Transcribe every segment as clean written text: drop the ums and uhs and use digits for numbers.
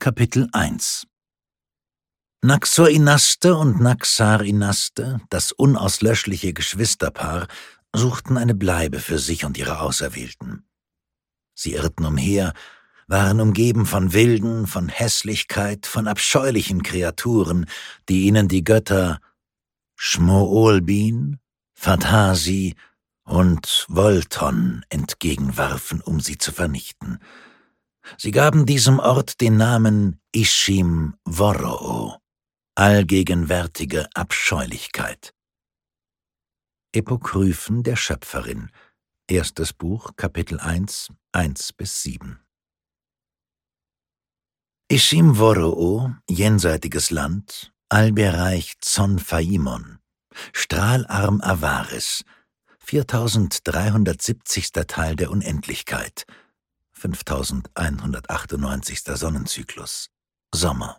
Kapitel 1 Naxor-Inaste und Naxar-Inaste, das unauslöschliche Geschwisterpaar, suchten eine Bleibe für sich und ihre Auserwählten. Sie irrten umher, waren umgeben von Wilden, von Hässlichkeit, von abscheulichen Kreaturen, die ihnen die Götter Shmoolbin, Phathasi und Volton entgegenwarfen, um sie zu vernichten. Sie gaben diesem Ort den Namen Ishim-Woroo, allgegenwärtige Abscheulichkeit. Epokryphen der Schöpferin, 1. Buch, Kapitel 1, 1-7. Ishim-Woroo, jenseitiges Land, Allbereich Zonfaimon, strahlarm Avaris, 4370. Teil der Unendlichkeit, 5198. Sonnenzyklus, Sommer.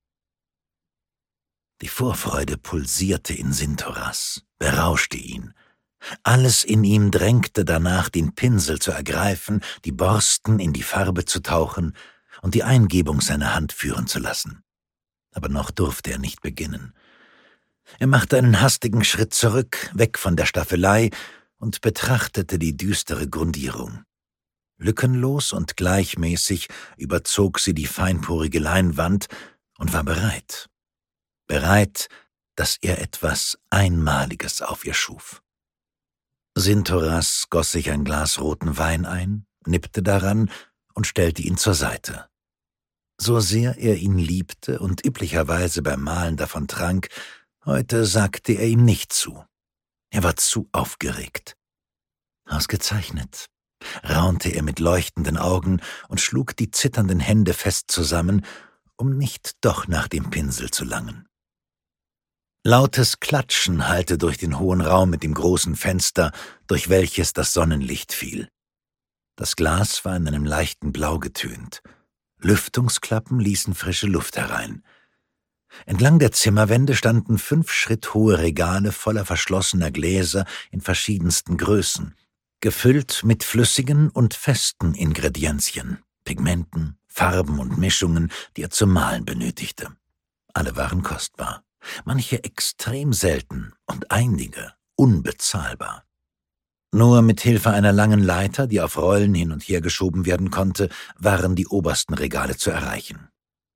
Die Vorfreude pulsierte in Sintoras, berauschte ihn. Alles in ihm drängte danach, den Pinsel zu ergreifen, die Borsten in die Farbe zu tauchen und die Eingebung seiner Hand führen zu lassen. Aber noch durfte er nicht beginnen. Er machte einen hastigen Schritt zurück, weg von der Staffelei, und betrachtete die düstere Grundierung. Lückenlos und gleichmäßig überzog sie die feinporige Leinwand und war bereit. Bereit, dass er etwas Einmaliges auf ihr schuf. Sintoras goss sich ein Glas roten Wein ein, nippte daran und stellte ihn zur Seite. So sehr er ihn liebte und üblicherweise beim Mahlen davon trank, heute sagte er ihm nicht zu. Er war zu aufgeregt. Ausgezeichnet, raunte er mit leuchtenden Augen und schlug die zitternden Hände fest zusammen, um nicht doch nach dem Pinsel zu langen. Lautes Klatschen hallte durch den hohen Raum mit dem großen Fenster, durch welches das Sonnenlicht fiel. Das Glas war in einem leichten Blau getönt. Lüftungsklappen ließen frische Luft herein. Entlang der Zimmerwände standen 5 Schritt hohe Regale voller verschlossener Gläser in verschiedensten Größen, gefüllt mit flüssigen und festen Ingredienzien, Pigmenten, Farben und Mischungen, die er zum Malen benötigte. Alle waren kostbar, manche extrem selten und einige unbezahlbar. Nur mit Hilfe einer langen Leiter, die auf Rollen hin und her geschoben werden konnte, waren die obersten Regale zu erreichen.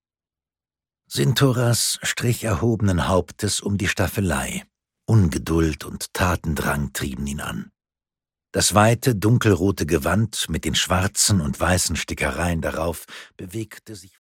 Sintoras strich erhobenen Hauptes um die Staffelei. Ungeduld und Tatendrang trieben ihn an. Das weite, dunkelrote Gewand mit den schwarzen und weißen Stickereien darauf bewegte sich